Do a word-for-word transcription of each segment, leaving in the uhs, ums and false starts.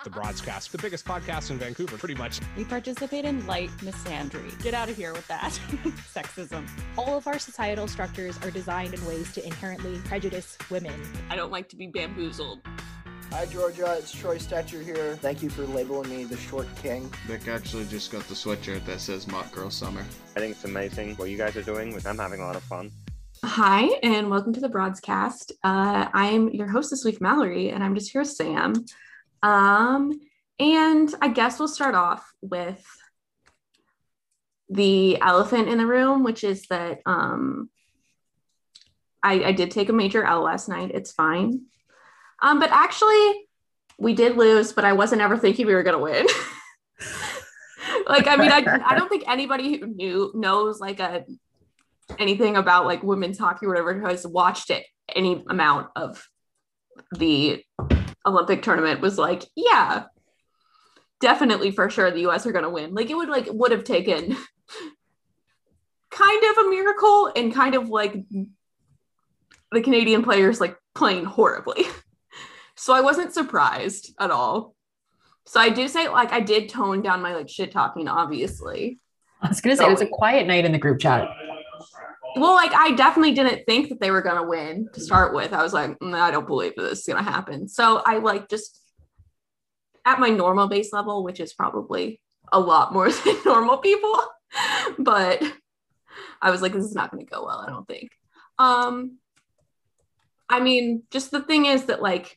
The Broadscast, the biggest podcast in Vancouver, pretty much. We participate in light misandry. Get out of here with that. Sexism. All of our societal structures are designed in ways to inherently prejudice women. I don't like to be bamboozled. Hi, Georgia. It's Troy Stetcher here. Thank you for labeling me the short king. Vic actually just got the sweatshirt that says Mock Girl Summer. I think it's amazing what you guys are doing. I'm having a lot of fun. Hi, and welcome to the Broadscast. Uh, I'm your host this week, Mallory, and I'm just here with Sam. Um, and I guess we'll start off with the elephant in the room, which is that um, I, I did take a major L last night. It's fine. Um, but actually, we did lose, but I wasn't ever thinking we were going to win. Like, I mean, I, I don't think anybody who knew knows like a anything about like women's hockey or whatever has watched it any amount of the Olympic tournament was like, yeah, definitely for sure the U S are going to win. Like it would like would have taken kind of a miracle and kind of like the Canadian players like playing horribly. So I wasn't surprised at all. So I do say like I did tone down my like shit talking, obviously. I was going to say so, it was a quiet night in the group chat. Well, like I definitely didn't think that they were going to win to start with. I was like, mm, I don't believe this is going to happen. So I like just at my normal base level, which is probably a lot more than normal people, but I was like, this is not going to go well, I don't think. Um, I mean, just the thing is that like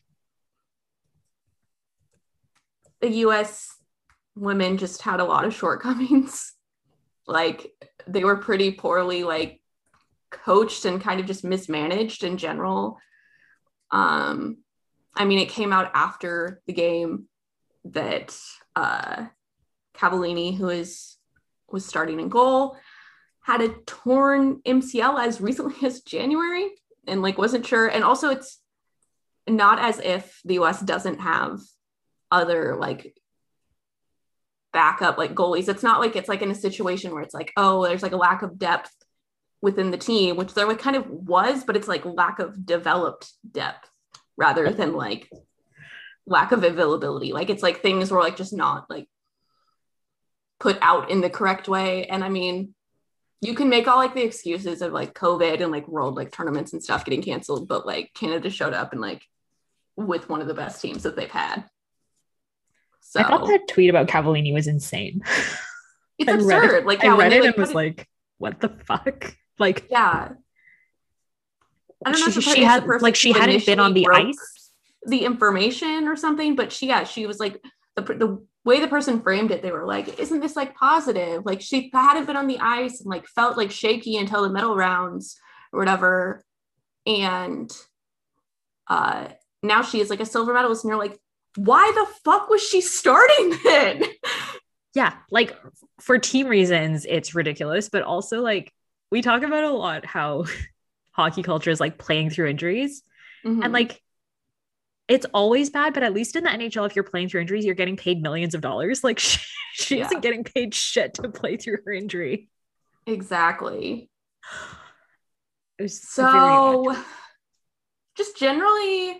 the U S women just had a lot of shortcomings. Like they were pretty poorly like coached and kind of just mismanaged in general. Um, I mean, it came out after the game that uh, Cavallini, who is was starting in goal, had a torn M C L as recently as January and like wasn't sure. And also it's not as if the U S doesn't have other like backup like goalies. It's not like it's like in a situation where it's like, oh, there's like a lack of depth within the team, which there like kind of was, but it's like lack of developed depth rather than like lack of availability. Like it's like things were like just not like put out in the correct way. And I mean, you can make all like the excuses of like COVID and like world like tournaments and stuff getting canceled, but like Canada showed up and like with one of the best teams that they've had. So I thought that tweet about Cavallini was insane. It's I absurd. It, like I yeah, read they, it like, and was it, like, what the fuck? Like, yeah. I don't know. She, she had like she hadn't been on the ice. The information or something, but she yeah, she was like the the way the person framed it, they were like, isn't this like positive? Like she hadn't been on the ice and like felt like shaky until the medal rounds or whatever. And uh now she is like a silver medalist, and you're like, why the fuck was she starting then? Yeah, like for team reasons, it's ridiculous. But also like we talk about a lot how hockey culture is like playing through injuries. Mm-hmm. And like it's always bad, but at least in the N H L, if you're playing through injuries, you're getting paid millions of dollars. Like she, she yeah. isn't getting paid shit to play through her injury. Exactly. It was so just generally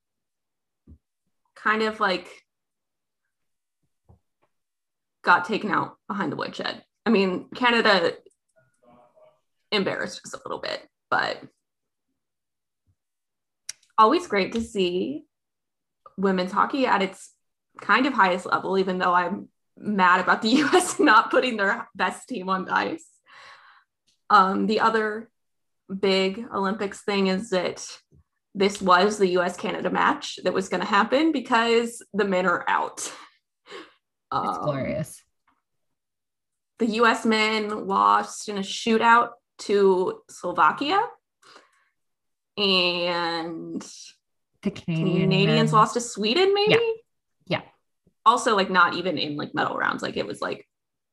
kind of like got taken out behind the woodshed. I mean, Canada embarrassed us a little bit, but always great to see women's hockey at its kind of highest level, even though I'm mad about the U S not putting their best team on the ice. Um, the other big Olympics thing is that this was the U S Canada match that was going to happen because the men are out. Um, it's glorious. The U S men lost in a shootout to Slovakia, and the Canadian Canadians men. lost to Sweden, maybe? Yeah. yeah. Also, like, not even in, like, medal rounds. Like, it was, like,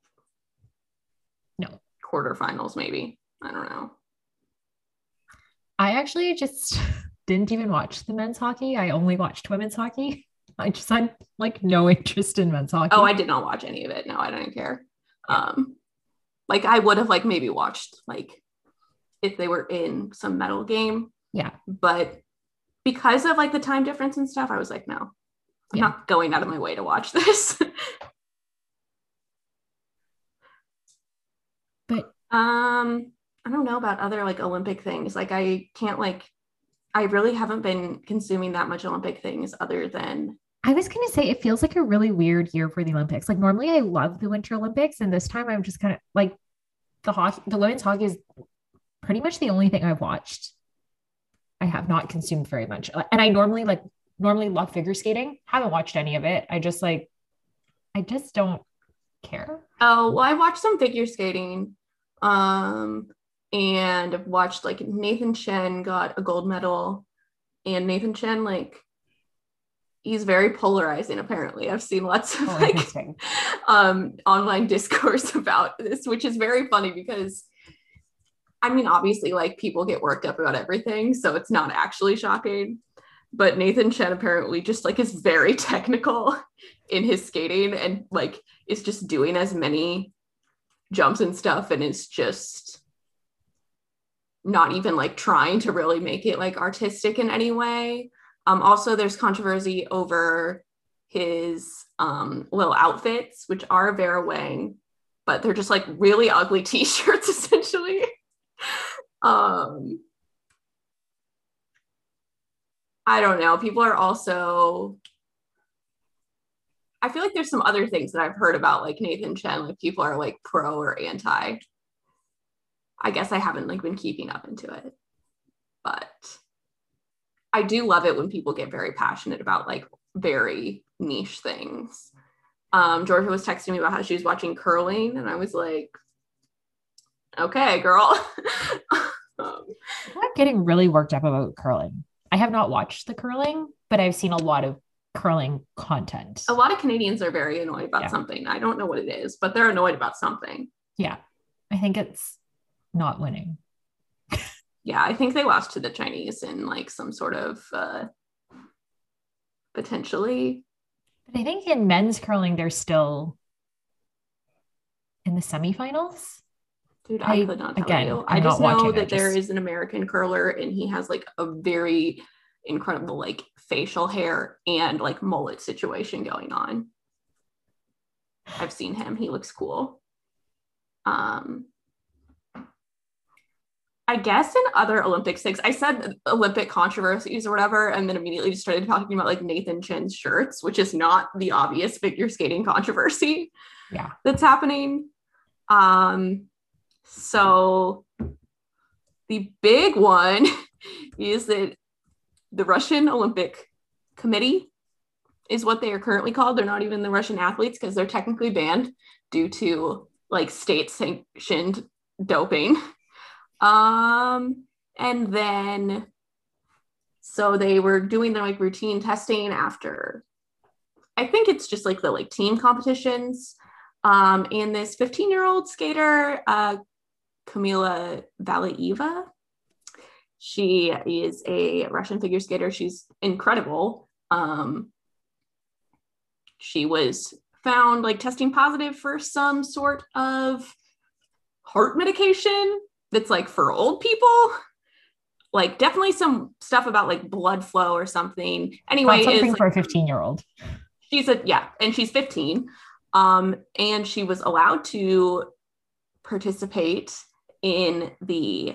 no. quarterfinals, maybe. I don't know. I actually just didn't even watch the men's hockey. I only watched women's hockey. I just had, like, no interest in men's hockey. Oh, I did not watch any of it. No, I didn't care. Um, like, I would have, like, maybe watched, like, if they were in some medal game. Yeah. But because of, like, the time difference and stuff, I was like, no. I'm Yeah. not going out of my way to watch this. But um, I don't know about other like Olympic things. Like I can't like, I really haven't been consuming that much Olympic things other than. I was going to say, it feels like a really weird year for the Olympics. Like normally I love the Winter Olympics. And this time I'm just kind of like the hockey, the women's hockey is pretty much the only thing I've watched. I have not consumed very much. And I normally like, normally love figure skating. Haven't watched any of it. I just like, I just don't care. Oh, well, I watched some figure skating. Um, and I've watched like Nathan Chen got a gold medal, and Nathan Chen, like, he's very polarizing, apparently. I've seen lots of Oh, like interesting. um online discourse about this, which is very funny because I mean, obviously, like people get worked up about everything, so it's not actually shocking. But Nathan Chen apparently just like is very technical in his skating and like is just doing as many jumps and stuff and is just not even like trying to really make it like artistic in any way. Um, also, there's controversy over his um, little outfits, which are Vera Wang, but they're just like really ugly t-shirts essentially. um, I don't know. People are also, I feel like there's some other things that I've heard about like Nathan Chen, like people are like pro or anti. I guess I haven't like been keeping up into it, but I do love it when people get very passionate about like very niche things. Um, Georgia was texting me about how she was watching curling, and I was like, okay, girl. um, I'm getting really worked up about curling. I have not watched the curling, but I've seen a lot of curling content. a lot of Canadians are very annoyed about Yeah. something. I don't know what it is, but they're annoyed about something. Yeah. I think it's not winning. Yeah, I think they lost to the Chinese in like some sort of uh, potentially. But I think in men's curling, they're still in the semifinals. Dude, I, I- could not tell again, you. I'm I just not know watching, I that there just- is an American curler and he has like a very incredible like facial hair and like mullet situation going on. I've seen him. He looks cool. Um, I guess in other Olympic things, I said Olympic controversies or whatever, and then immediately just started talking about like Nathan Chen's shirts, which is not the obvious figure skating controversy Yeah. that's happening. Um, so the big one is that the Russian Olympic Committee is what they are currently called. They're not even the Russian athletes because they're technically banned due to like state sanctioned doping. Um, and then, so they were doing their like routine testing after, I think it's just like the like team competitions. Um, and this fifteen year old skater, uh, Kamila Valieva, she is a Russian figure skater. She's incredible. Um, she was found like testing positive for some sort of heart medication that's like for old people, like definitely some stuff about like blood flow or something. Anyway, Not something is, for a like, fifteen year old. she's a, yeah, and she's fifteen. Um, and she was allowed to participate in the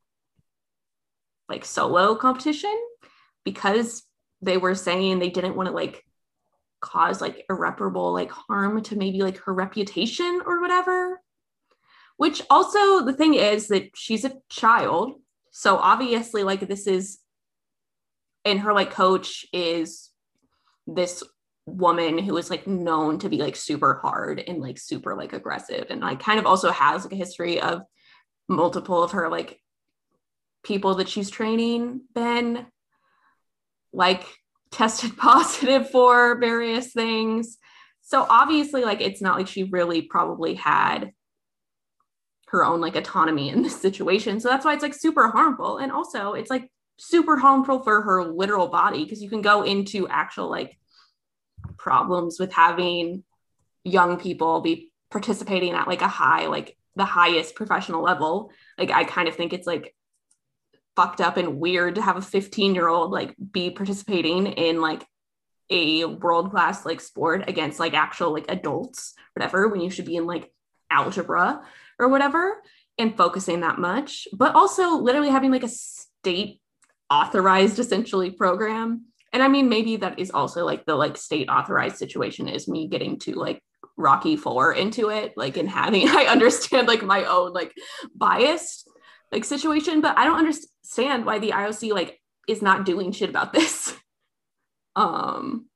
like solo competition because they were saying they didn't want to like cause like irreparable like harm to maybe like her reputation or whatever. Which also the thing is that she's a child. So obviously like this is, and her like coach is this woman who is like known to be like super hard and like super like aggressive and like kind of also has like a history of multiple of her like people that she's training been like tested positive for various things. So obviously like it's not like she really probably had her own like autonomy in this situation. So that's why it's like super harmful. And also it's like super harmful for her literal body because you can go into actual like problems with having young people be participating at like a high, like the highest professional level. Like I kind of think it's like fucked up and weird to have a fifteen year old like be participating in like a world-class like sport against like actual like adults, whatever, when you should be in like algebra or whatever, and focusing that much, but also literally having like a state authorized essentially program. And I mean, maybe that is also like the like state authorized situation is me getting to like Rocky Four into it, like, and having, I understand like my own like biased like situation, but I don't understand why the I O C like is not doing shit about this. Um,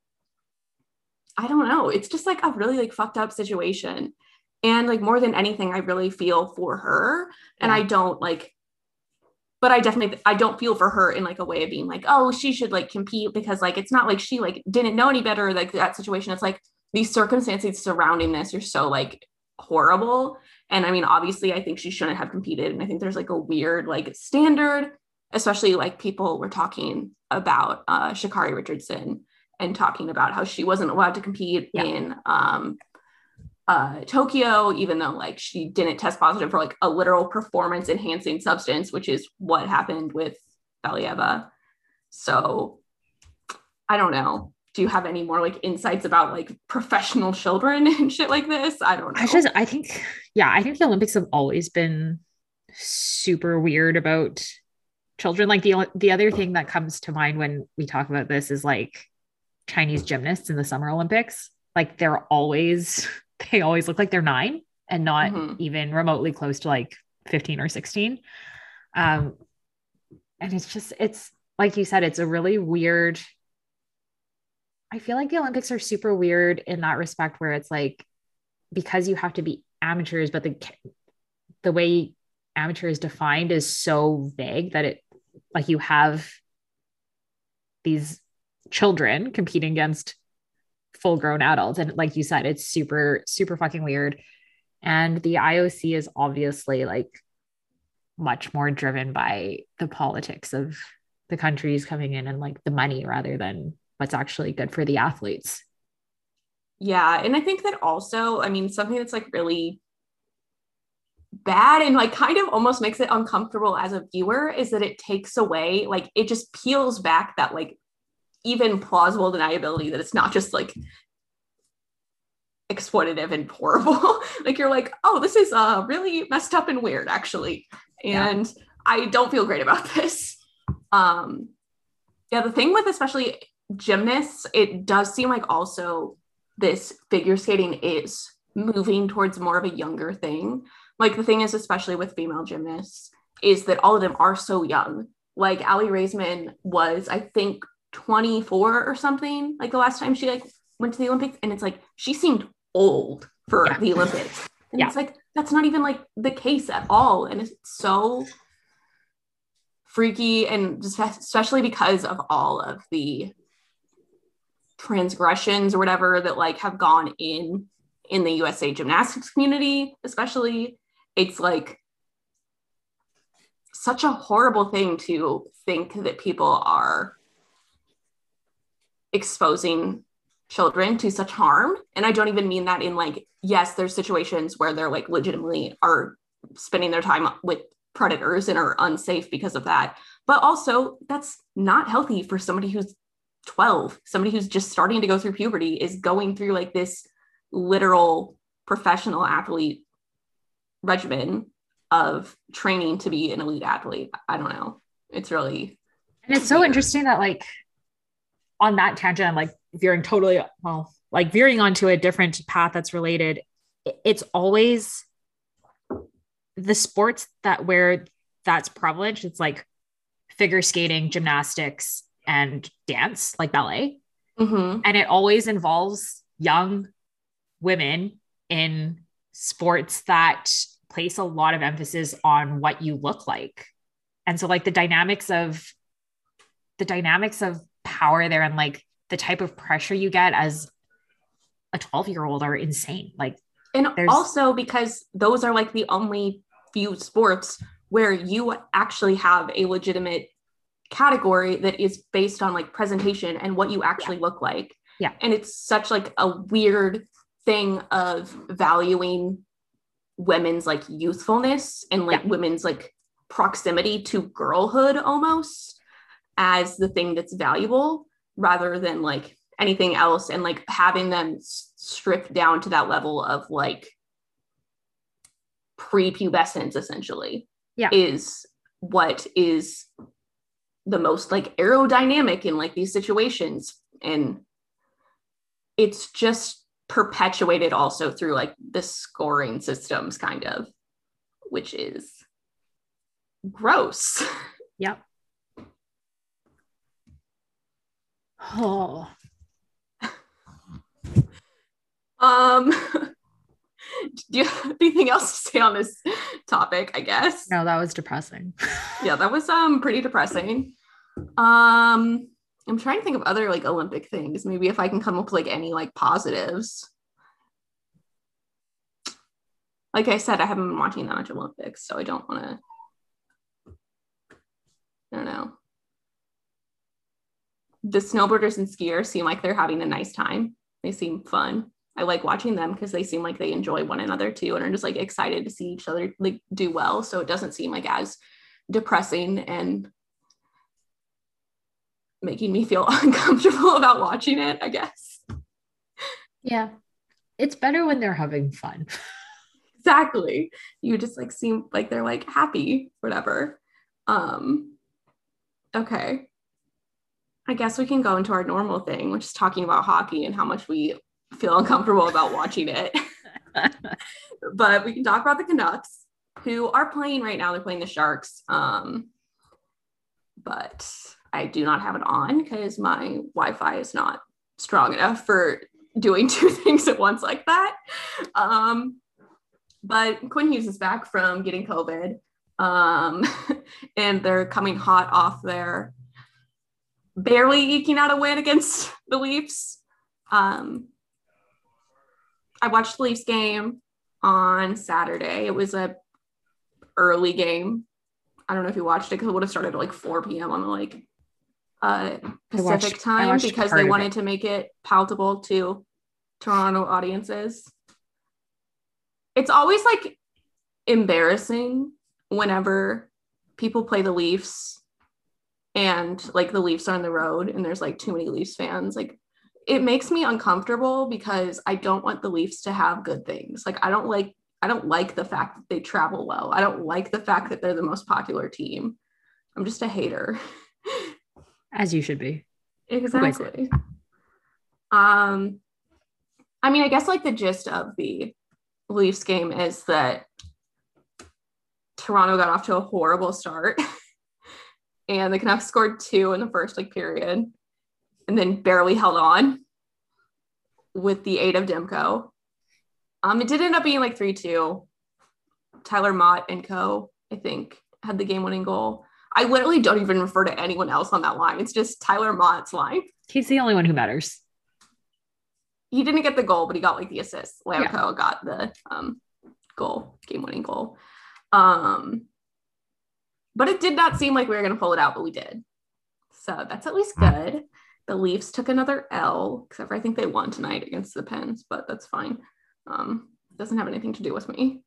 I don't know. It's just like a really like fucked up situation. And like more than anything, I really feel for her. And yeah. I don't like, but I definitely, I don't feel for her in like a way of being like, oh, she should like compete, because like, it's not like she like didn't know any better, like that situation. It's like these circumstances surrounding this are so like horrible. And I mean, obviously I think she shouldn't have competed. And I think there's like a weird like standard, especially like people were talking about uh, Sha'Carri Richardson and talking about how she wasn't allowed to compete yeah. in um, uh, Tokyo, even though like she didn't test positive for like a literal performance enhancing substance, which is what happened with Valieva. So I don't know. Do you have any more like insights about like professional children and shit like this? I don't know. I just, I think, yeah, I think the Olympics have always been super weird about children. Like the, the other thing that comes to mind when we talk about this is like Chinese gymnasts in the Summer Olympics. Like they're always, they always look like they're nine and not mm-hmm. even remotely close to like fifteen or sixteen. Um, and it's just, it's like you said, it's a really weird, I feel like the Olympics are super weird in that respect, where it's like, because you have to be amateurs, but the, the way amateur is defined is so vague that it, like you have these children competing against full grown adults. And like you said, it's super, super fucking weird. And the I O C is obviously like much more driven by the politics of the countries coming in and like the money rather than what's actually good for the athletes. Yeah. And I think that also, I mean, something that's like really bad and like kind of almost makes it uncomfortable as a viewer is that it takes away, like it just peels back that like even plausible deniability that it's not just like exploitative and horrible. Like you're like, oh, this is uh really messed up and weird actually. And yeah. I don't feel great about this. Um, yeah, the thing with especially gymnasts, it does seem like also this figure skating is moving towards more of a younger thing. Like the thing is, especially with female gymnasts, is that all of them are so young. Like Aly Raisman was, I think, twenty-four or something, like the last time she like went to the Olympics. And it's like, she seemed old for yeah. the Olympics. And yeah. it's like, that's not even like the case at all. And it's so freaky. And just especially because of all of the transgressions or whatever that like have gone in in the U S A gymnastics community, especially, it's like such a horrible thing to think that people are exposing children to such harm. And I don't even mean that in like, yes, there's situations where they're like legitimately are spending their time with predators and are unsafe because of that. But also that's not healthy for somebody who's twelve, somebody who's just starting to go through puberty is going through like this literal professional athlete regimen of training to be an elite athlete. I don't know. It's really, and it's so weird. Interesting that like on that tangent, I'm like veering totally, well, like veering onto a different path that's related. It's always the sports that where that's prevalent. It's like figure skating, gymnastics, and dance, like ballet. Mm-hmm. And it always involves young women in sports that place a lot of emphasis on what you look like. And so like the dynamics of the dynamics of power there and like the type of pressure you get as a twelve year old are insane. Like, and also because those are like the only few sports where you actually have a legitimate category that is based on like presentation and what you actually yeah. look like. Yeah. And it's such like a weird thing of valuing women's like youthfulness and like yeah. women's like proximity to girlhood almost as the thing that's valuable rather than like anything else, and like having them s- stripped down to that level of like prepubescence essentially yeah. is what is the most like aerodynamic in like these situations. And it's just perpetuated also through like the scoring systems kind of, which is gross. Yep. Oh. Um, do you have anything else to say on this topic, I guess? No, that was depressing. Yeah, that was um pretty depressing. Um, I'm trying to think of other like Olympic things. Maybe if I can come up with like any like positives. Like I said, I haven't been watching that much Olympics, so I don't want to. I don't know. The snowboarders and skiers seem like they're having a nice time. They seem fun. I like watching them because they seem like they enjoy one another too, and are just like excited to see each other like do well. So it doesn't seem like as depressing and making me feel uncomfortable about watching it, I guess. Yeah. It's better when they're having fun. Exactly. You just like seem like they're like happy, whatever. Um, okay. I guess we can go into our normal thing, which is talking about hockey and how much we feel uncomfortable about watching it. But we can talk about the Canucks, who are playing right now. They're playing the Sharks. Um, but I do not have it on because my Wi-Fi is not strong enough for doing two things at once like that. Um, but Quinn Hughes is back from getting COVID. Um, and they're coming hot off their barely eking out a win against the Leafs. Um, I watched the Leafs game on Saturday. It was a early game. I don't know if you watched it because it would have started at like four p.m. on the like uh, Pacific watched, time because they wanted to make it palatable to Toronto audiences. It's always like embarrassing whenever people play the Leafs and like the Leafs are on the road and there's like too many Leafs fans. Like it makes me uncomfortable because I don't want the Leafs to have good things. Like I don't like I don't like the fact that they travel well. I don't like the fact that they're the most popular team. I'm just a hater. As you should be. Exactly. Um, I mean, I guess like the gist of the Leafs game is that Toronto got off to a horrible start and the Canucks scored two in the first like period and then barely held on with the aid of Demko. Um, it did end up being like three two. Tyler Mott and co, I think, had the game-winning goal. I literally don't even refer to anyone else on that line. It's just Tyler Mott's line. He's the only one who matters. He didn't get the goal, but he got like the assist. Lamco yeah. got the um, goal, game-winning goal. Um, but it did not seem like we were going to pull it out, but we did. So that's at least good. The Leafs took another L, except for I think they won tonight against the Pens, but that's fine. Um, it doesn't have anything to do with me.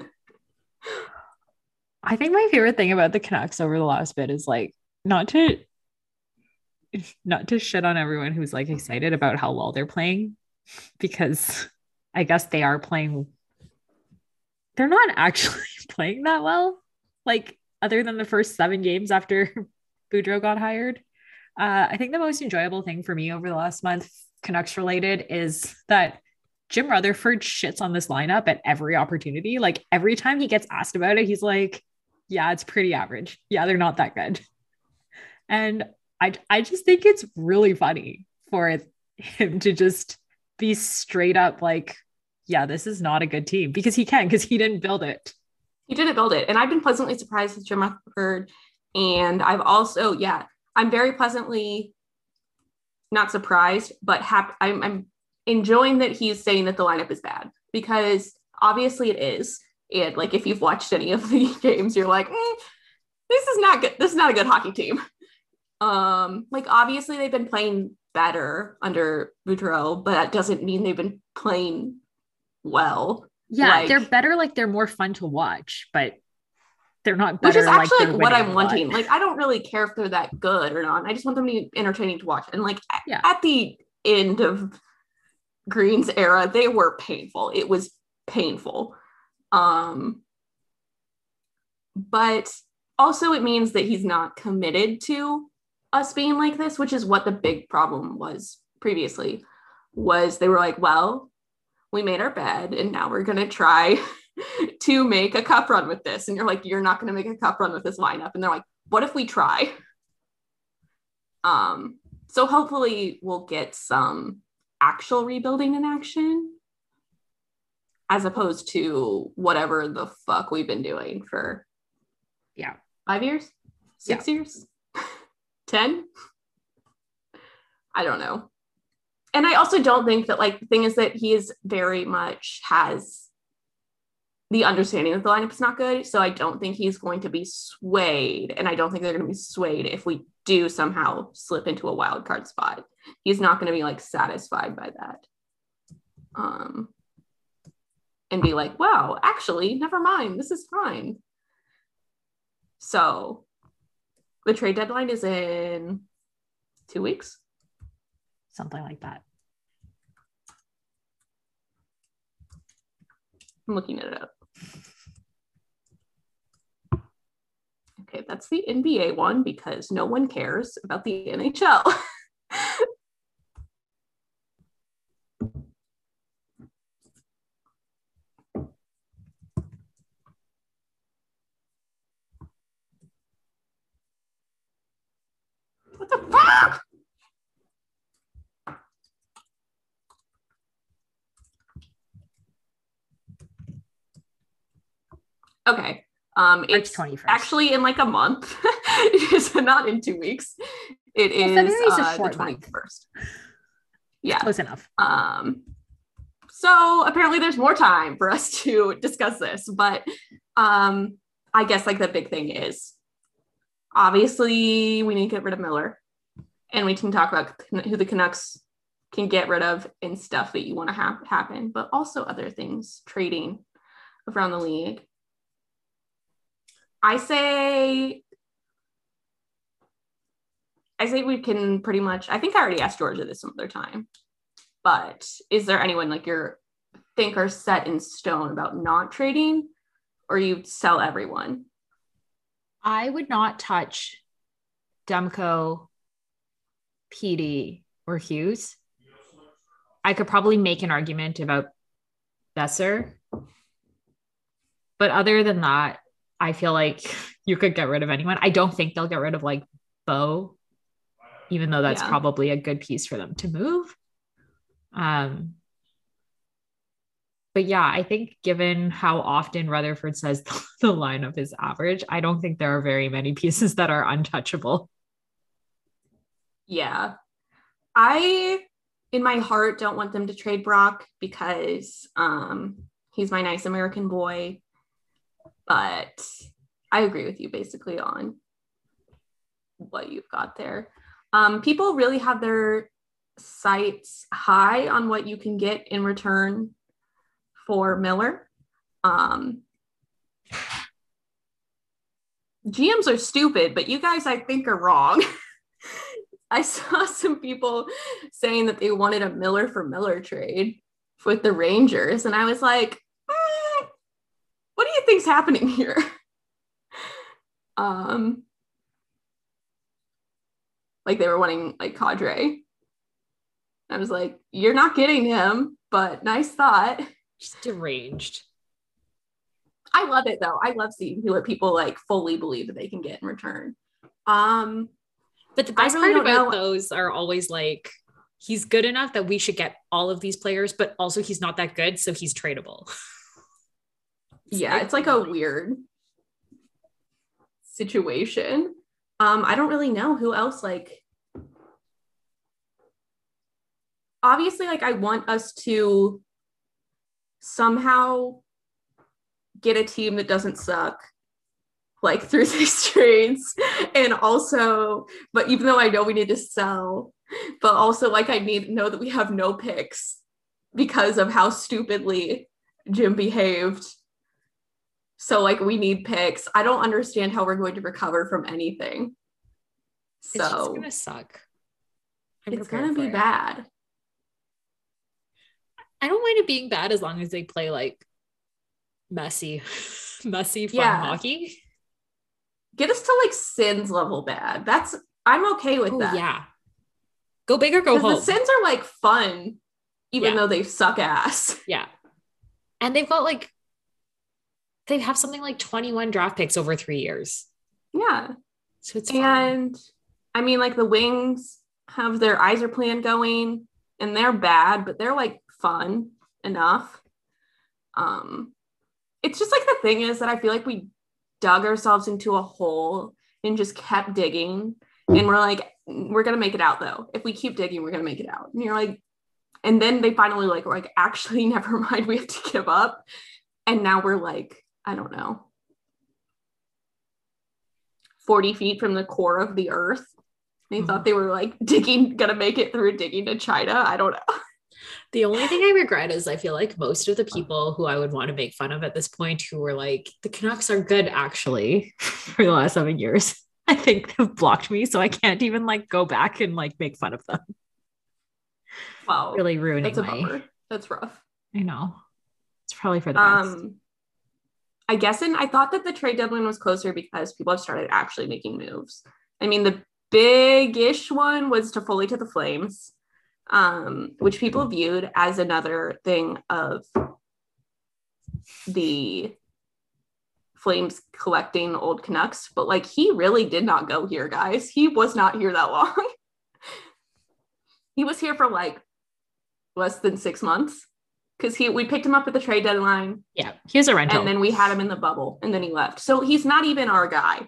I think my favorite thing about the Canucks over the last bit is like not to not to shit on everyone who's like excited about how well they're playing, because I guess they are playing. They're not actually playing that well, like other than the first seven games after Boudreau got hired. Uh, I think the most enjoyable thing for me over the last month, Canucks related, is that Jim Rutherford shits on this lineup at every opportunity. Like every time he gets asked about it, he's like, yeah, it's pretty average. Yeah, they're not that good. And I, I just think it's really funny for him to just be straight up like, yeah, this is not a good team, because he can, because he didn't build it. He didn't build it. And I've been pleasantly surprised with Jim Rutherford. And I've also, yeah, I'm very pleasantly not surprised, but happy. I'm, I'm enjoying that he's saying that the lineup is bad, because obviously it is. And like, if you've watched any of the games, you're like, mm, this is not good. This is not a good hockey team. Um, like obviously they've been playing better under Boudreau, but that doesn't mean they've been playing well. Yeah, like, they're better. Like they're more fun to watch, but they're not better. Which is actually like, like what I'm wanting. Like, I don't really care if they're that good or not. I just want them to be entertaining to watch. And like yeah. at the end of Green's era, they were painful. It was painful. Um, but also it means that he's not committed to us being like this, which is what the big problem was previously, was they were like, well, we made our bed and now we're going to try to make a cup run with this. And you're like, you're not going to make a cup run with this lineup. And they're like, what if we try? Um, so hopefully we'll get some actual rebuilding in action as opposed to whatever the fuck we've been doing for yeah five years, six yeah. years, ten. I don't know. And I also don't think that, like, the thing is that he is very much has the understanding that the lineup is not good. So I don't think he's going to be swayed. And I don't think they're going to be swayed if we do somehow slip into a wild card spot. He's not going to be like satisfied by that. Um, and be like, wow, actually, never mind. This is fine. So the trade deadline is in two weeks. Something like that. I'm looking it up. Okay, that's the N B A one because no one cares about the N H L. What the fuck? Okay. Um, it's twenty-first. Actually in like a month. It is not in two weeks. It is uh, the twenty-first. Yeah. Close enough. Um, so apparently there's more time for us to discuss this, but um, I guess like the big thing is obviously we need to get rid of Miller, and we can talk about who the Canucks can get rid of and stuff that you want to have happen, but also other things, trading around the league. I say, I say we can pretty much, I think I already asked Georgia this some other time, but is there anyone like you think are set in stone about not trading, or you sell everyone? I would not touch Demko, P D, or Hughes. I could probably make an argument about Besser, but other than that, I feel like you could get rid of anyone. I don't think they'll get rid of like Bo, even though that's yeah. probably a good piece for them to move. Um, but yeah, I think given how often Rutherford says the, the lineup is average, I don't think there are very many pieces that are untouchable. Yeah. I, in my heart, don't want them to trade Brock because um, he's my nice American boy. But I agree with you basically on what you've got there. Um, people really have their sights high on what you can get in return for Miller. Um, G Ms are stupid, but you guys, I think, are wrong. I saw some people saying that they wanted a Miller for Miller trade with the Rangers, and I was like, what do you think's happening here? um, like they were wanting like Kadri. I was like, you're not getting him, but nice thought. Just deranged. I love it though. I love seeing what people like fully believe that they can get in return. Um, but the best really part about know. those are always like, he's good enough that we should get all of these players, but also he's not that good, so he's tradable. Yeah, it's like a weird situation. Um, I don't really know who else, like, obviously, like, I want us to somehow get a team that doesn't suck, like, through these trades. And also, but even though I know we need to sell, but also, like, I need to know that we have no picks because of how stupidly Jim behaved. So, like, we need picks. I don't understand how we're going to recover from anything. So it's just gonna suck. I'm it's gonna be it. bad. I don't mind it being bad as long as they play like messy, messy fun Yeah. hockey. Get us to like Sins level bad. That's I'm okay with Oh that. yeah. Go big or go home. The Sins are like fun, even Yeah. though they suck ass. Yeah. And they've got like, they have something like twenty-one draft picks over three years. Yeah. So it's fun. And I mean, like the Wings have their Iser plan going, and they're bad, but they're like fun enough. Um, it's just like the thing is that I feel like we dug ourselves into a hole and just kept digging, and we're like, we're gonna make it out though. If we keep digging, we're gonna make it out. And you're like, and then they finally like were like, actually, never mind, we have to give up. And now we're like, I don't know, forty feet from the core of the earth. They mm-hmm. thought they were like digging, gonna make it through digging to China. I don't know. The only thing I regret is I feel like most of the people who I would want to make fun of at this point who were like, the Canucks are good actually for the last seven years, I think have blocked me. So I can't even like go back and like make fun of them. Wow. Really ruining That's a my... bummer. That's rough. I know. It's probably for the best. Um, I guess, and I thought that the trade deadline was closer because people have started actually making moves. I mean, the big-ish one was Toffoli to the Flames, um, which people viewed as another thing of the Flames collecting old Canucks. But, like, he really did not go here, guys. He was not here that long. He was here for, like, less than six months. Because he we picked him up at the trade deadline. Yeah, he was a rental. And then we had him in the bubble, and then he left. So he's not even our guy.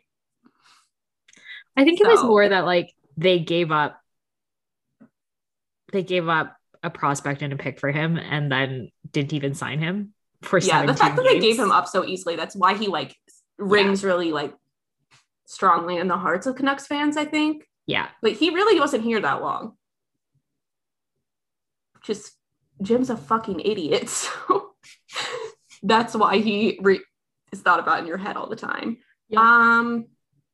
I think so. it was more that like they gave up, they gave up a prospect and a pick for him, and then didn't even sign him for yeah. The fact that games. they gave him up so easily, that's why he like rings yeah. really like strongly in the hearts of Canucks fans. I think. Yeah, but he really wasn't here that long. Just. Jim's a fucking idiot, so that's why he re- is thought about in your head all the time. Yep. Um,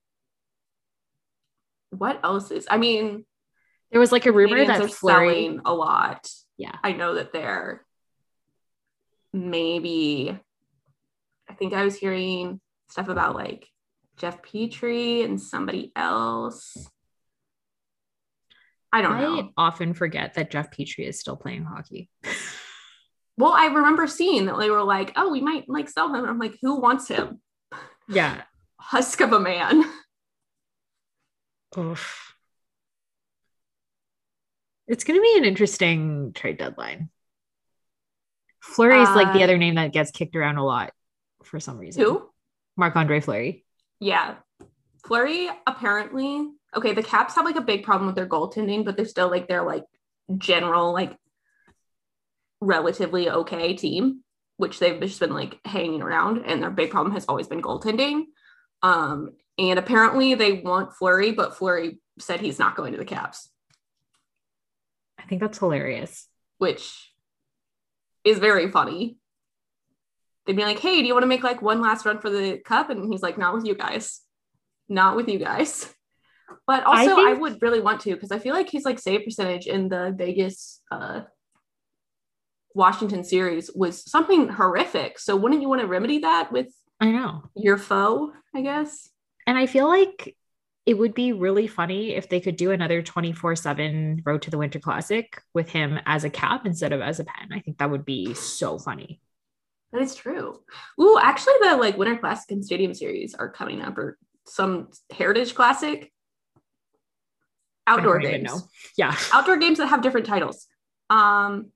what else is? I mean, there was like a rumor that are Fleury... selling a lot. Yeah, I know that they're maybe. I think I was hearing stuff about like Jeff Petrie and somebody else. I don't know. I often forget that Jeff Petrie is still playing hockey. Well, I remember seeing that they were like, oh, we might like sell him. I'm like, who wants him? Yeah. Husk of a man. Oof. It's going to be an interesting trade deadline. Fleury is uh, like the other name that gets kicked around a lot for some reason. Who? Marc-Andre Fleury. Yeah. Fleury apparently... Okay, the Caps have like a big problem with their goaltending, but they're still like their like general like relatively okay team, which they've just been like hanging around, and their big problem has always been goaltending. Um, and apparently they want Fleury, but Fleury said he's not going to the Caps. I think that's hilarious. Which is very funny. They'd be like, hey, do you want to make like one last run for the cup? And he's like, not with you guys. Not with you guys. But also, I, think, I would really want to, because I feel like his like save percentage in the Vegas uh, Washington series was something horrific. So wouldn't you want to remedy that with I know your foe, I guess? And I feel like it would be really funny if they could do another twenty-four seven Road to the Winter Classic with him as a cap instead of as a pen. I think that would be so funny. That is true. Ooh, actually, the like Winter Classic and Stadium Series are coming up, or some Heritage Classic. Outdoor games. Yeah. Outdoor games that have different titles. Um,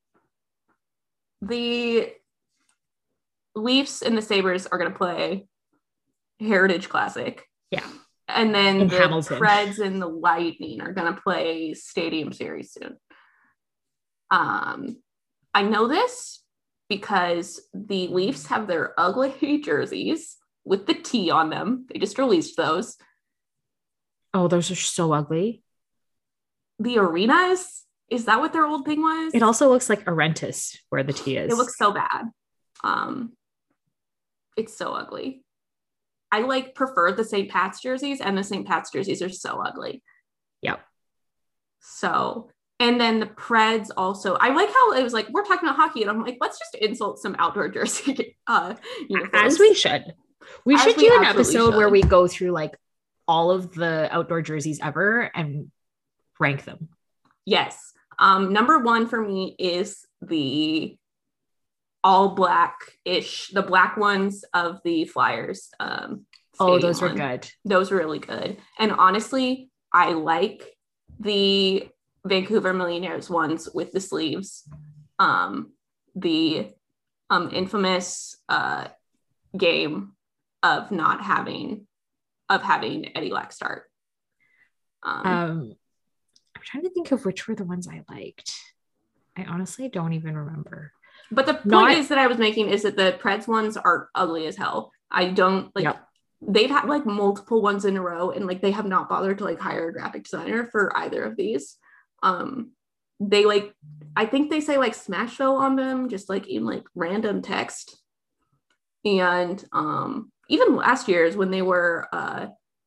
the Leafs and the Sabres are going to play Heritage Classic. Yeah. And then in the Hamilton. Preds and the Lightning are going to play Stadium Series soon. Um, I know this because the Leafs have their ugly jerseys with the T on them. They just released those. Oh, those are so ugly. The arenas? Is that what their old thing was? It also looks like Arentis where the T is. It looks so bad. Um, it's so ugly. I like prefer the Saint Pat's jerseys, and the Saint Pat's jerseys are so ugly. Yep. So, And then the Preds also, I like how it was like, we're talking about hockey. And I'm like, let's just insult some outdoor jersey uh, uniforms. As we should. We As should we do an absolutely episode where should. we go through like all of the outdoor jerseys ever and rank them. Yes. Um, number one for me is the all black-ish, the black ones of the Flyers. Um, Oh, those were one. good. Those were really good. And honestly, I like the Vancouver Millionaires ones with the sleeves. Um, the um, infamous uh, game of not having, of having Eddie Lack start. Um, Um, I'm trying to think of which were the ones I liked. I honestly don't even remember. but the point not- is that I was making is that the Preds ones are ugly as hell. I don't like. Yep. They've had like multiple ones in a row, and like they have not bothered to like hire a graphic designer for either of these. Um, they like, I think they say like Smashville on them, just like in like random text. And um, even last year's when they were uh,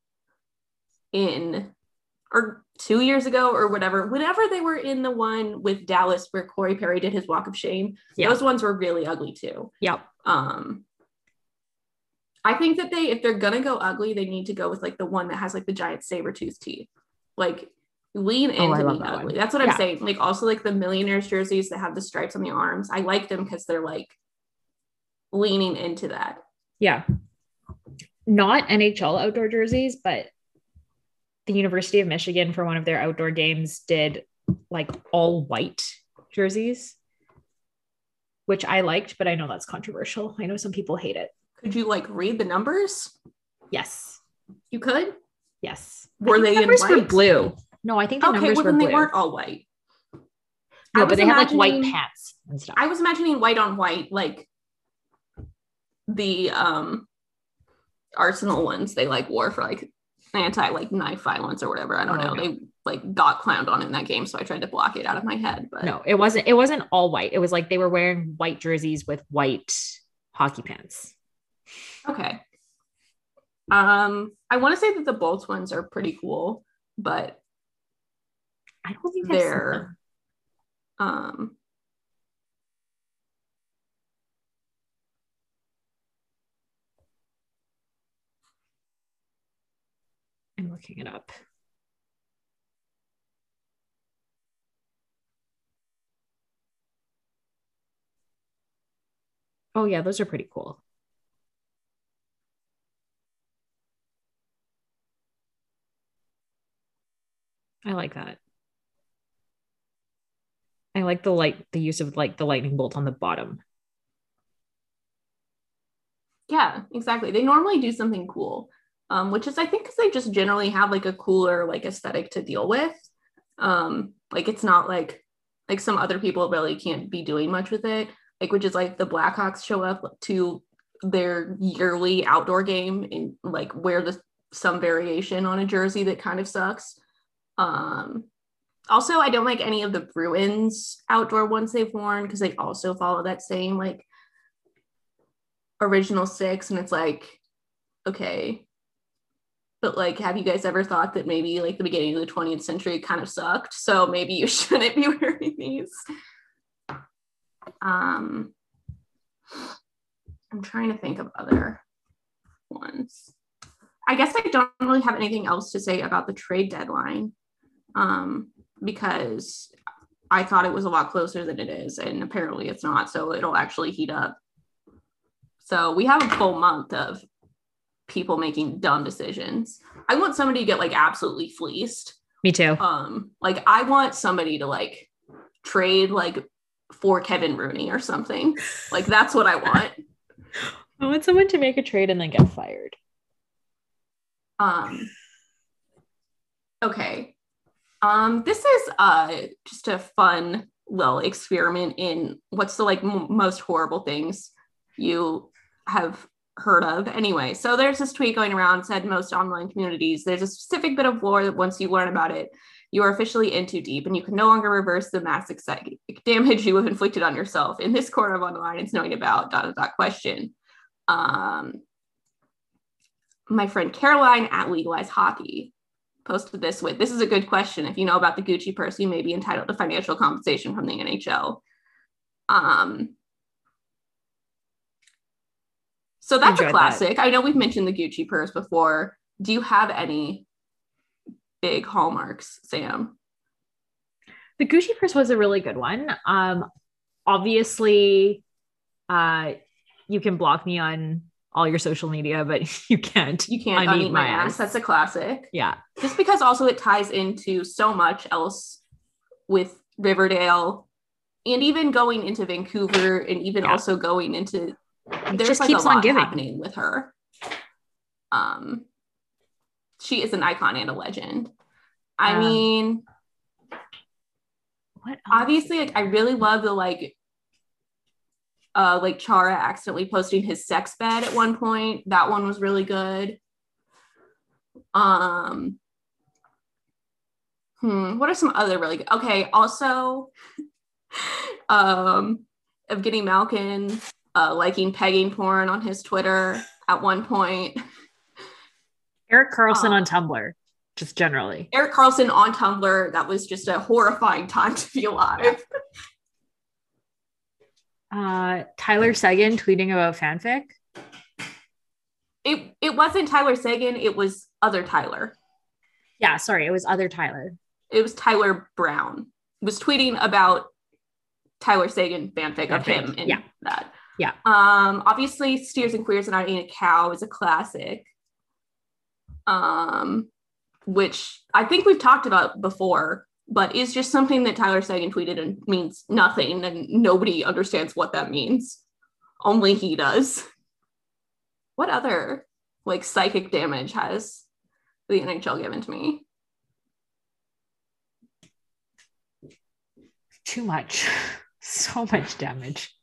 in, or two years ago or whatever, whenever they were in the one with Dallas where Corey Perry did his walk of shame, Yeah. those ones were really ugly too. Yep. Um, I think that they, if they're gonna go ugly, they need to go with like the one that has like the giant saber tooth teeth. Like lean Oh, I into love being that ugly. one. That's what I'm Yeah. saying. Like also like the Millionaires jerseys that have the stripes on the arms. I like them because they're like leaning into that. Yeah. Not N H L outdoor jerseys, but the University of Michigan for one of their outdoor games did like all white jerseys, which I liked, but I know that's controversial. I know some people hate it. Could you like read the numbers? Yes. You could? Yes. Were I think they the in numbers were white? blue? No, I think the Okay, numbers well were then blue. they weren't all white. I No, was but they had like white imagining- pants and stuff. I was imagining white on white, like the um Arsenal ones they like wore for like anti like knife violence or whatever. I don't Oh, know. no. They like got clowned on in that game, so I tried to block it out of my head. But No, it wasn't. It wasn't all white. It was like they were wearing white jerseys with white hockey pants. okay. Um, I want to say that the Bolts ones are pretty cool, but I don't think I've seen they're them. um I'm looking it up. Oh yeah, those are pretty cool. I like that. I like the light, the use of like the lightning bolt on the bottom. yeah, exactly. They normally do something cool. Um, which is I think because they just generally have like a cooler like aesthetic to deal with. Um, like it's not like like some other people really can't be doing much with it. Like which is like the Blackhawks show up to their yearly outdoor game and like wear the some variation on a jersey that kind of sucks. Um, also, I don't like any of the Bruins outdoor ones they've worn because they also follow that same like original six, and it's like, okay, but like, have you guys ever thought that maybe like the beginning of the twentieth century kind of sucked? So maybe you shouldn't be wearing these. Um, I'm trying to think of other ones. I guess I don't really have anything else to say about the trade deadline, um, because I thought it was a lot closer than it is, and apparently it's not. So it'll actually heat up. So we have a full month of people making dumb decisions. I want somebody to get like absolutely fleeced. Me too. Um, like I want somebody to like trade like for Kevin Rooney or something. Like that's what I want. I want someone to make a trade and then get fired. Um, okay. Um, this is uh just a fun little experiment in what's the like m- most horrible things you have heard of. Anyway, so there's this tweet going around said most online communities, there's a specific bit of lore that once you learn about it, you are officially in too deep and you can no longer reverse the massive psychic damage you have inflicted on yourself. In this corner of online, it's knowing about dot dot dot question. Um, my friend Caroline at Legalize Hockey posted this with, this is a good question. If you know about the Gucci purse, you may be entitled to financial compensation from the N H L. Um, so that's a classic. That. I know we've mentioned the Gucci purse before. Do you have any big hallmarks, Sam? The Gucci purse was a really good one. Um, obviously, uh, you can block me on all your social media, but you can't. You can't uneat my ass. ass. That's a classic. Yeah. Just because also it ties into so much else with Riverdale and even going into Vancouver and even yeah. also going into, it there's just like keeps a lot on giving. happening with her. Um, she is an icon and a legend. I um, mean, what else? Obviously, like, I really love the like, Uh, like Chara accidentally posting his sex bed at one point. That one was really good. Um, hmm, what are some other really good? Okay, also, um, Evgeny Malkin uh, liking pegging porn on his Twitter at one point. Erik Karlsson um, on Tumblr, just generally. Erik Karlsson on Tumblr. That was just a horrifying time to be alive. Uh, Tyler Seguin tweeting about fanfic. It it wasn't Tyler Seguin. It was other Tyler. Yeah, sorry, it was other Tyler. It was Tyler Brown. Was tweeting about Tyler Seguin fanfic, fanfic. of him and yeah. that. Yeah. Um. Obviously, Steers and Queers and I Ain't a Cow is a classic. Um, which I think we've talked about before. But it's just something that Tyler Seguin tweeted and means nothing, and nobody understands what that means. Only he does. What other, like, psychic damage has the N H L given to me? Too much. So much damage.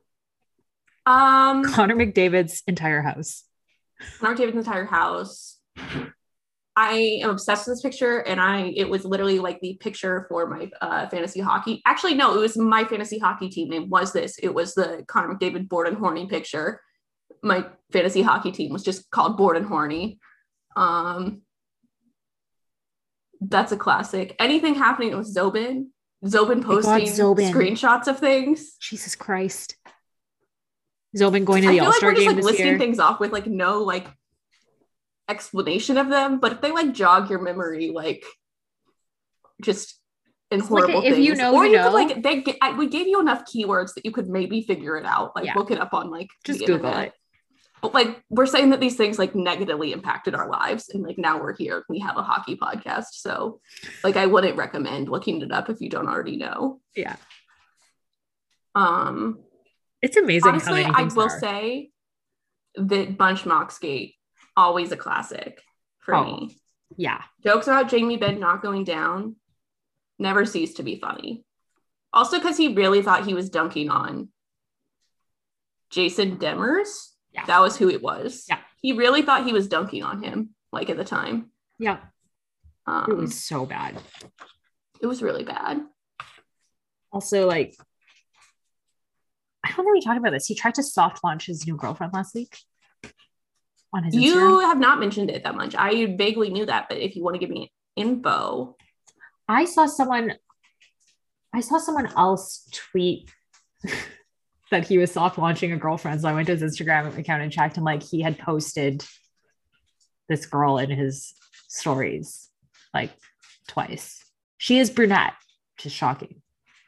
Um, Connor McDavid's entire house. Connor McDavid's entire house. I am obsessed with this picture, and I it was literally like the picture for my uh, fantasy hockey. Actually, no, it was my fantasy hockey team name was this. It was the Connor McDavid bored and horny picture. My fantasy hockey team was just called Bored and Horny. Um, that's a classic. Anything happening with Zobin? Zobin posting Zobin. screenshots of things. Jesus Christ. Zobin going to the All-Star like game like this listing year. things off with like no like explanation of them, but if they like jog your memory, like just in it's horrible like a, things, if you know, or you, you know. could like they get, I, we gave you enough keywords that you could maybe figure it out, like yeah. look it up on like just Google internet. It. But like we're saying that these things like negatively impacted our lives, and like now we're here, we have a hockey podcast, so like I wouldn't recommend looking it up if you don't already know. Yeah. Um, it's amazing. Honestly, how many I will are. say that Bunch Moxgate. Always a classic for oh, me. Yeah. Jokes about Jamie Benn not going down never cease to be funny. Also because he really thought he was dunking on Jason Demers. Yeah. That was who it was. Yeah. He really thought he was dunking on him, like at the time. Yeah. Um, it was so bad. It was really bad. Also, like, I don't know we talked about this. He tried to soft launch his new girlfriend last week. On his you Instagram. have not mentioned it that much. I vaguely knew that, but if you want to give me info. I saw someone I saw someone else tweet that he was soft launching a girlfriend. So I went to his Instagram account and checked, and like he had posted this girl in his stories like twice. She is brunette, which is shocking.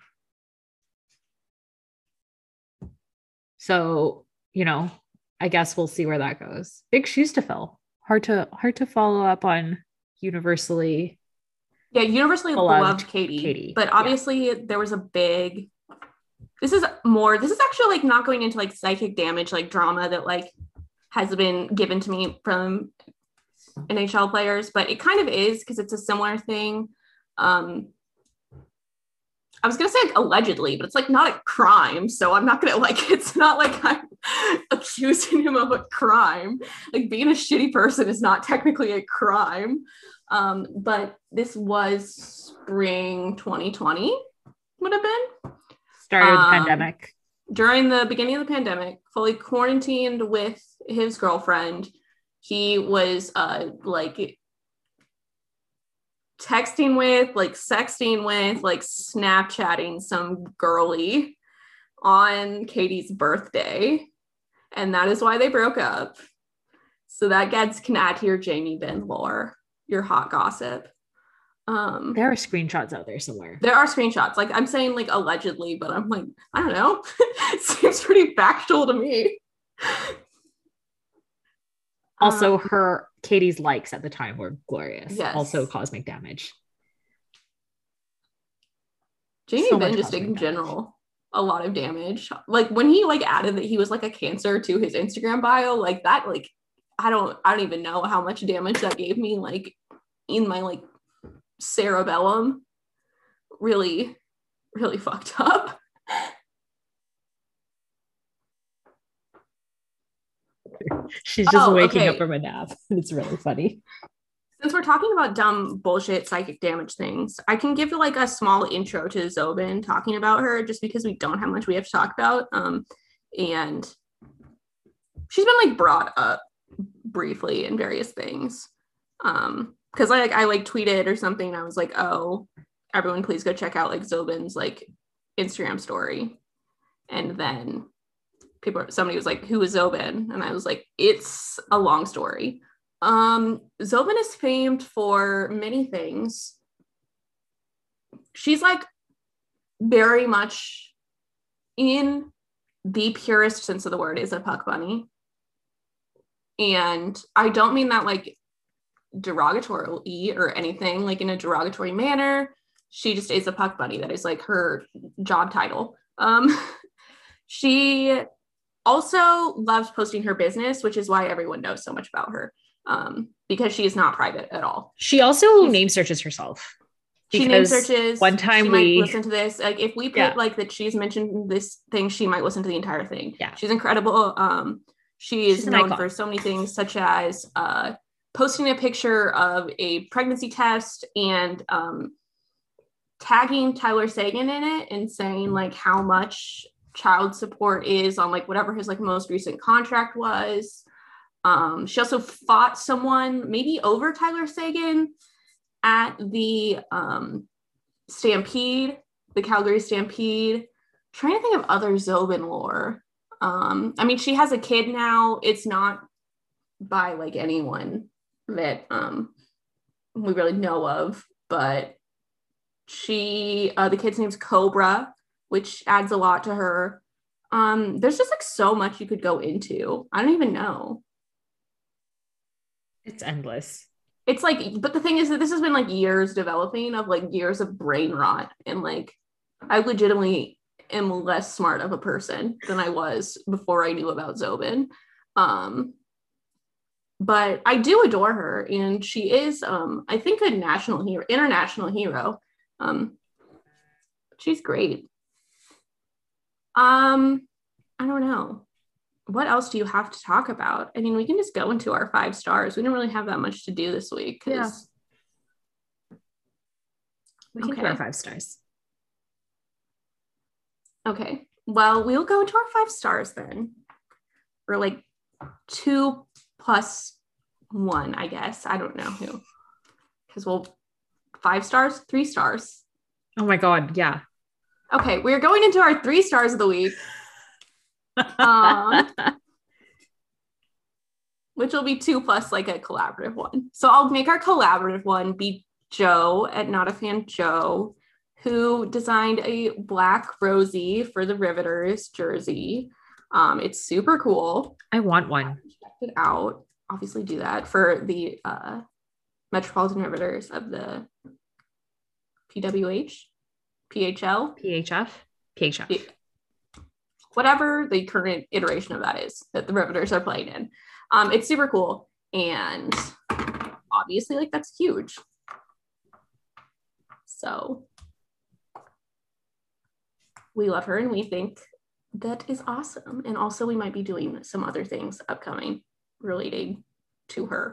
So, you know, I guess we'll see where that goes. Big shoes to fill. Hard to hard to follow up on universally. Yeah, universally beloved, beloved Katie. Katie. But obviously yeah. there was a big. This is more. This is actually like not going into like psychic damage, like drama that like has been given to me from N H L players, but it kind of is because it's a similar thing. Um, I was gonna say like, allegedly, but it's like not a crime, so I'm not gonna like. It's not like I'm accusing him of a crime. Like being a shitty person is not technically a crime. Um, but this was spring twenty twenty, would have been started the um, pandemic. During the beginning of the pandemic, fully quarantined with his girlfriend. He was uh like texting with, like sexting with, like Snapchatting some girly on Katie's birthday. And that is why they broke up. So that gets can add to your Jamie Benn lore, your hot gossip. Um, there are screenshots out there somewhere. There are screenshots. Like I'm saying like allegedly, but I'm like, I don't know. It seems pretty factual to me. Also, um, her Katie's likes at the time were glorious. Yes. Also cosmic damage. Jamie So Benn much just cosmic in damage. general, a lot of damage. Like when he like added that he was like a Cancer to his Instagram bio, like that, like I don't, I don't even know how much damage that gave me, like in my like cerebellum. Really, really fucked up. She's just Oh, waking okay. up from a nap. It's really funny. Since we're talking about dumb bullshit psychic damage things, I can give like a small intro to Zobin talking about her just because we don't have much we have to talk about. Um, and she's been like brought up briefly in various things. Um, because I like I like tweeted or something and I was like, oh, everyone please go check out like Zobin's like Instagram story. And then people somebody was like, who is Zobin? And I was like, it's a long story. Um, Zobin is famed for many things. She's like very much in the purest sense of the word is a puck bunny. And I don't mean that like derogatorily or anything, like in a derogatory manner. She just is a puck bunny. That is like her job title. Um, she also loves posting her business, which is why everyone knows so much about her. Um, because she is not private at all. She also She's, name searches herself. She name searches. One time she we might listen to this. Like if we put yeah. like that she's mentioned this thing, she might listen to the entire thing. Yeah. She's incredible. Um, she is She's an known icon. for so many things, such as uh posting a picture of a pregnancy test and um tagging Tyler Sagan in it and saying like how much child support is on like whatever his like most recent contract was. Um, she also fought someone maybe over Tyler Sagan at the um, Stampede, the Calgary Stampede. I'm trying to think of other Zobin lore. Um, I mean, she has a kid now. It's not by like anyone that um, we really know of, but she, uh, the kid's name's Cobra, which adds a lot to her. Um, there's just like so much you could go into. I don't even know. It's endless. It's like, but the thing is that this has been like years developing of like years of brain rot. And like, I legitimately am less smart of a person than I was before I knew about Zobin. Um, but I do adore her. And she is, um, I think, a national hero, international hero. Um, she's great. Um, I don't know. What else do you have to talk about? I mean, we can just go into our five stars. We didn't really have that much to do this week. Yeah. We can Okay. do our five stars. Okay. Well, we'll go into our five stars then. Or like two plus one, I guess. I don't know who. Because we'll five stars, three stars. Oh my God. Yeah. Okay. We're going into our three stars of the week. um, which will be two plus like a collaborative one. So I'll make our collaborative one be Joe at Not a Fan Joe, who designed a black Rosie for the Riveters jersey. Um, it's super cool. I want one. Check it out. Obviously do that for the uh, Metropolitan Riveters of the P W H, P H L, P H F, P H F. P- whatever the current iteration of that is that the Riveters are playing in. Um, it's super cool. And obviously like that's huge. So we love her and we think that is awesome. And also we might be doing some other things upcoming relating to her.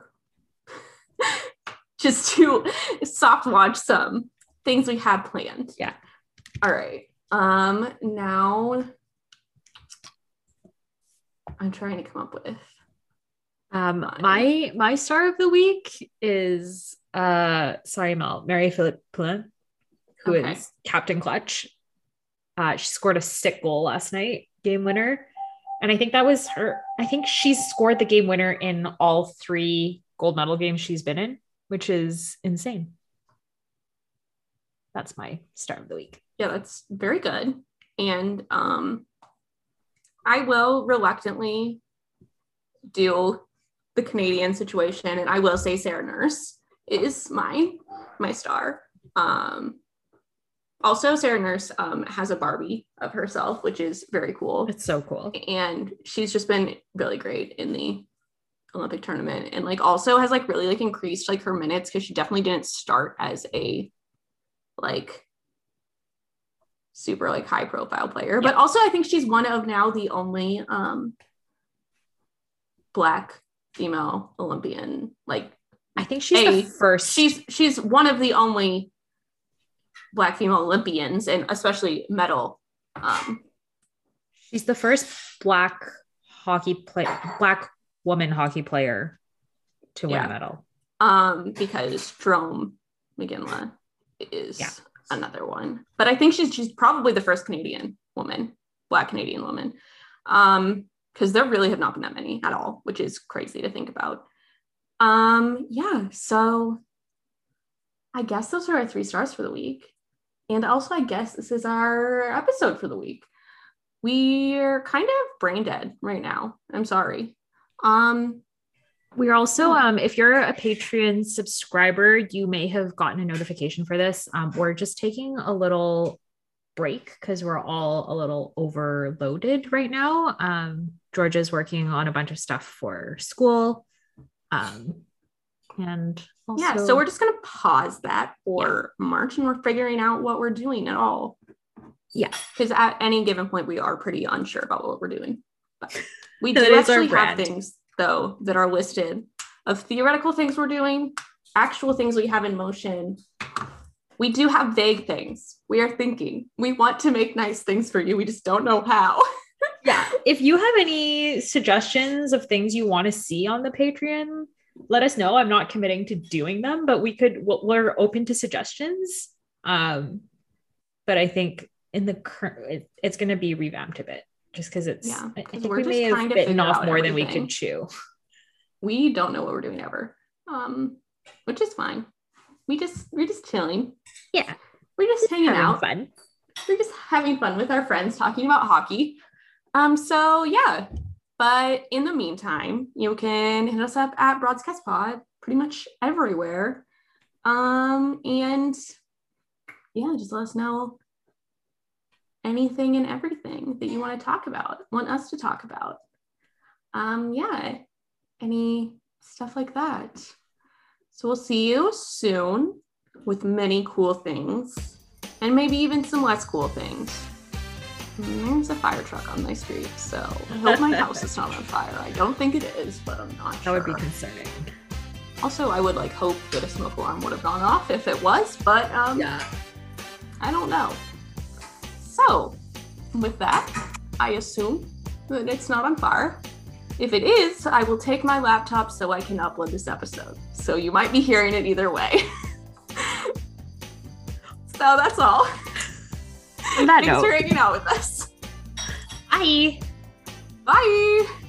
Just to soft launch some things we had planned. Yeah. All right. Um, now I'm trying to come up with Um, Fine. my my star of the week is uh sorry Mel, Marie-Philippe Poulin, who Okay. is Captain Clutch. Uh, she scored a sick goal last night, game winner. And I think that was her. I think she's scored the game winner in all three gold medal games she's been in, which is insane. That's my star of the week. Yeah, that's very good. And um, I will reluctantly do the Canadian situation, and I will say Sarah Nurse is my my star. Um, also, Sarah Nurse um, has a Barbie of herself, which is very cool. It's so cool. And she's just been really great in the Olympic tournament, and like also has like really like increased like her minutes, because she definitely didn't start as a like super like high profile player, Yeah. but also I think she's one of now the only um Black female Olympian. Like I think she's A, the first. she's she's one of the only Black female Olympians, and especially medal. Um, she's the first Black hockey player, Black woman hockey player to win Yeah. a medal. um, because Jerome McGinley is Yeah. another one, but I think she's she's probably the first Canadian woman, Black Canadian woman, um, because there really have not been that many at all, which is crazy to think about. Um, yeah, so I guess those are our three stars for the week, and also I guess this is our episode for the week. We're kind of brain dead right now. I'm sorry. Um, We're also, um, if you're a Patreon subscriber, you may have gotten a notification for this. Um, we're just taking a little break because we're all a little overloaded right now. Um, Georgia's working on a bunch of stuff for school. Um, and also, yeah, so we're just going to pause that for March, and we're figuring out what we're doing at all. yeah, Because at any given point, we are pretty unsure about what we're doing. But we That do is our actually have brand. things, though, that are listed of theoretical things we're doing, actual things we have in motion. We do have vague things. We are thinking. We want to make nice things for you. We just don't know how. yeah. If you have any suggestions of things you want to see on the Patreon, let us know. I'm not committing to doing them, but we could, we're open to suggestions. Um, but I think in the current, it, it's going to be revamped a bit just because it's, Yeah, I 'cause think we're we just may have trying to bitten figure off out more than we everything. could chew. We don't know what we're doing ever, um, which is fine. We just, we're just chilling. Yeah. We're just hanging Having out. fun. We're just having fun with our friends talking about hockey. Um, so yeah, but in the meantime, you can hit us up at Broadcast Pod pretty much everywhere. Um, and yeah, just let us know anything and everything that you want to talk about, want us to talk about. Um, yeah, any stuff like that. So we'll see you soon with many cool things, and maybe even some less cool things. There's a fire truck on my street, so I hope my house is not on fire. I don't think it is, but I'm not That sure. would be concerning. Also, I would like hope that a smoke alarm would have gone off if it was, but um, Yeah. I don't know. So, with that, I assume that it's not on fire. If it is, I will take my laptop so I can upload this episode. So you might be hearing it either way. So that's all. On that Thanks note, for hanging out with us. bye. Bye.